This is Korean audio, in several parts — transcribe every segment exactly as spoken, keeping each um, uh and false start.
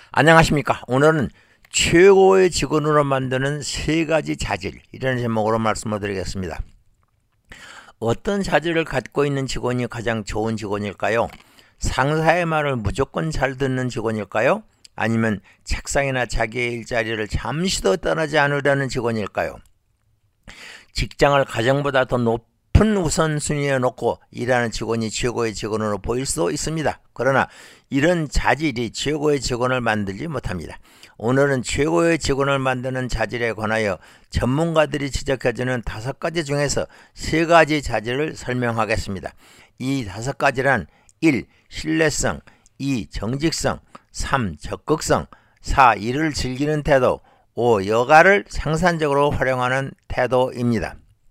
안녕하십니까. 오늘은 최고의 직원으로 만드는 세 가지 자질, 이런 제목으로 말씀을 드리겠습니다. 어떤 자질을 갖고 있는 직원이 가장 좋은 직원일까요? 상사의 말을 무조건 잘 듣는 직원일까요? 아니면 책상이나 자기의 일자리를 잠시도 떠나지 않으려는 직원일까요? 직장을 가정보다 더 높은 우선순위에 놓고 일하는 직원이 최고의 직원으로 보일 수도 있습니다. 그러나 이런 자질이 최고의 직원을 만들지 못합니다. 오늘은 최고의 직원을 만드는 자질에 관하여 전문가들이 지적해주는 다섯 가지 중에서 세 가지 자질을 설명하겠습니다. 이 다섯 가지란 일. 신뢰성, 이. 정직성, 삼. 적극성, 사. 일을 즐기는 태도, 오. 여가를 생산적으로 활용하는 태도입니다.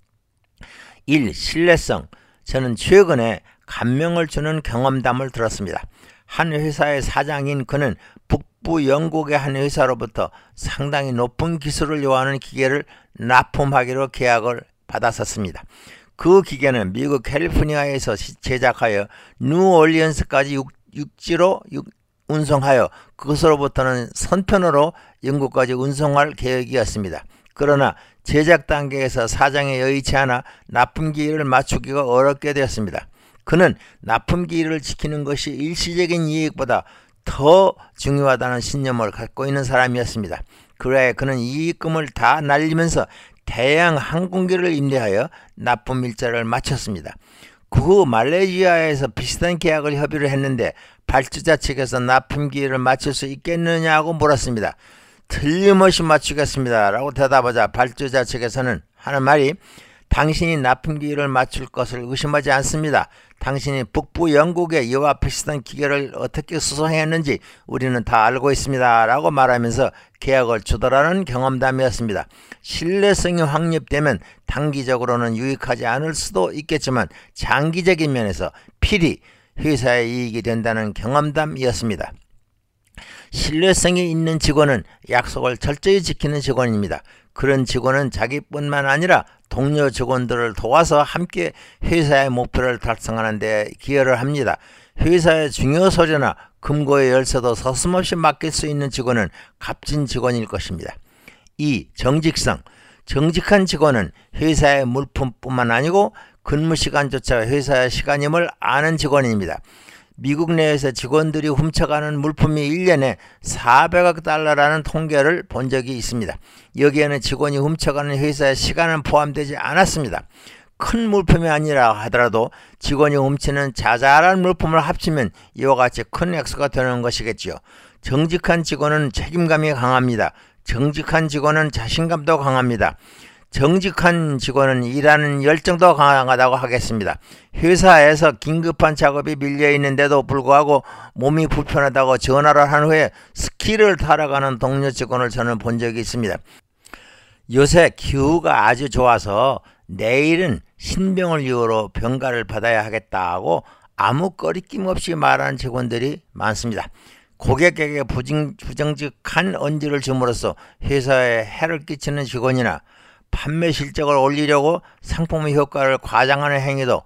일. 신뢰성. 저는 최근에 감명을 주는 경험담을 들었습니다. 한 회사의 사장인 그는 북부 영국의 한 회사로부터 상당히 높은 기술을 요하는 기계를 납품하기로 계약을 받았었습니다. 그 기계는 미국 캘리포니아에서 제작하여 뉴올리언스까지 육, 육지로 육, 운송하여 그것으로부터는 선편으로 영국까지 운송할 계획이었습니다. 그러나 제작 단계에서 사장의 여의치 않아 납품기일을 맞추기가 어렵게 되었습니다. 그는 납품기일을 지키는 것이 일시적인 이익보다 더 중요하다는 신념을 갖고 있는 사람이었습니다. 그래 그는 이익금을 다 날리면서 대양 항공기를 임대하여 납품 일자를 마쳤습니다. 그 후 말레이시아에서 비슷한 계약을 협의를 했는데 발주자 측에서 납품기일을 맞출 수 있겠느냐고 물었습니다. 틀림없이 맞추겠습니다 라고 대답하자 발주자 측에서는 하는 말이, 당신이 납품기일을 맞출 것을 의심하지 않습니다. 당신이 북부 영국의 이와 비슷한 기계를 어떻게 수송했는지 우리는 다 알고 있습니다 라고 말하면서 계약을 주도하는 경험담이었습니다. 신뢰성이 확립되면 단기적으로는 유익하지 않을 수도 있겠지만 장기적인 면에서 필히 회사의 이익이 된다는 경험담이었습니다. 신뢰성이 있는 직원은 약속을 철저히 지키는 직원입니다. 그런 직원은 자기뿐만 아니라 동료 직원들을 도와서 함께 회사의 목표를 달성하는 데 기여를 합니다. 회사의 중요 서류나 금고의 열쇠도 서슴없이 맡길 수 있는 직원은 값진 직원일 것입니다. 이. 정직성. 정직한 직원은 회사의 물품뿐만 아니고 근무 시간조차 회사의 시간임을 아는 직원입니다. 미국 내에서 직원들이 훔쳐가는 물품이 일 년에 사백억 달러라는 통계를 본 적이 있습니다. 여기에는 직원이 훔쳐가는 회사의 시간은 포함되지 않았습니다. 큰 물품이 아니라 하더라도 직원이 훔치는 자잘한 물품을 합치면 이와 같이 큰 액수가 되는 것이겠지요. 정직한 직원은 책임감이 강합니다. 정직한 직원은 자신감도 강합니다. 정직한 직원은 일하는 열정도 강하다고 하겠습니다. 회사에서 긴급한 작업이 밀려 있는데도 불구하고 몸이 불편하다고 전화를 한 후에 스키를 타러 가는 동료 직원을 저는 본 적이 있습니다. 요새 기후가 아주 좋아서 내일은 신병을 이유로 병가를 받아야 하겠다고 아무 꺼리낌 없이 말하는 직원들이 많습니다. 고객에게 부정, 부정직한 언지를 줌으로써 회사에 해를 끼치는 직원이나 판매 실적을 올리려고 상품의 효과를 과장하는 행위도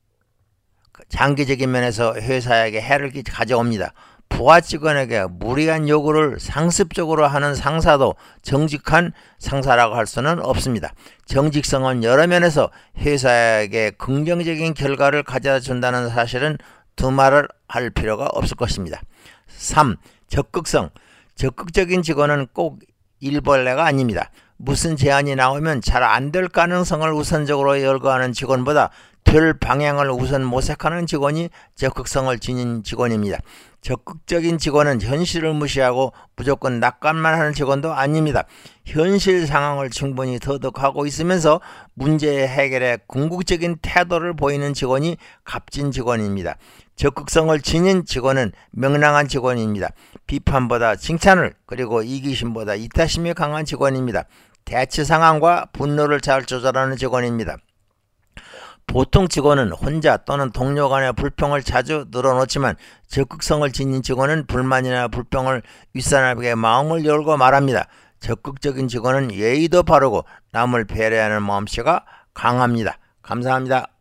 장기적인 면에서 회사에게 해를 가져옵니다. 부하 직원에게 무리한 요구를 상습적으로 하는 상사도 정직한 상사라고 할 수는 없습니다. 정직성은 여러 면에서 회사에게 긍정적인 결과를 가져다 준다는 사실은 두말을 할 필요가 없을 것입니다. 삼. 적극성. 적극적인 직원은 꼭 일벌레가 아닙니다. 무슨 제안이 나오면 잘 안 될 가능성을 우선적으로 열거하는 직원보다 될 방향을 우선 모색하는 직원이 적극성을 지닌 직원입니다. 적극적인 직원은 현실을 무시하고 무조건 낙관만 하는 직원도 아닙니다. 현실 상황을 충분히 터득하고 있으면서 문제 해결에 궁극적인 태도를 보이는 직원이 값진 직원입니다. 적극성을 지닌 직원은 명랑한 직원입니다. 비판보다 칭찬을, 그리고 이기심보다 이타심이 강한 직원입니다. 대치 상황과 분노를 잘 조절하는 직원입니다. 보통 직원은 혼자 또는 동료 간의 불평을 자주 늘어놓지만 적극성을 지닌 직원은 불만이나 불평을 윗사람에게 마음을 열고 말합니다. 적극적인 직원은 예의도 바르고 남을 배려하는 마음씨가 강합니다. 감사합니다.